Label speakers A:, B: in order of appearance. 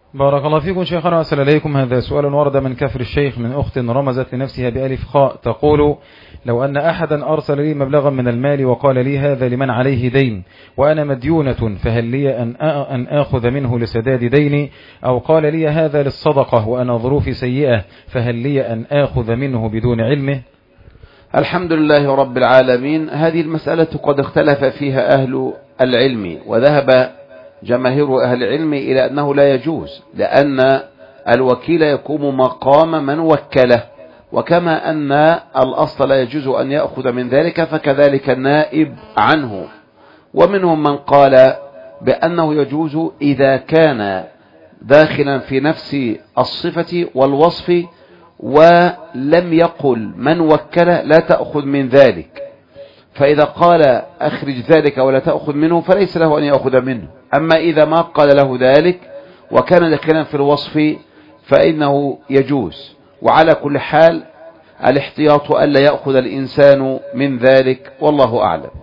A: بارك الله فيكم شيخنا، أسأل إليكم. هذا سؤال ورد من كفر الشيخ من أخت رمزت لنفسها بألف خاء، تقول: لو أن أحدا أرسل لي مبلغا من المال وقال لي هذا لمن عليه دين وأنا مديونة، فهل لي أن آخذ منه لسداد ديني؟ أو قال لي هذا للصدقة وأنا ظروفي سيئة، فهل لي أن آخذ منه بدون علمه؟
B: الحمد لله رب العالمين. هذه المسألة قد اختلف فيها أهل العلم، وذهب جماهير أهل العلم إلى أنه لا يجوز، لأن الوكيل يقوم مقام من وكله، وكما أن الأصل لا يجوز أن يأخذ من ذلك فكذلك النائب عنه. ومنهم من قال بأنه يجوز إذا كان داخلا في نفس الصفة والوصف ولم يقل من وكل لا تأخذ من ذلك، فإذا قال أخرج ذلك ولا تأخذ منه فليس له أن يأخذ منه. أما إذا ما قال له ذلك وكان داخلا في الوصف فإنه يجوز. وعلى كل حال الاحتياط ألا يأخذ الإنسان من ذلك، والله أعلم.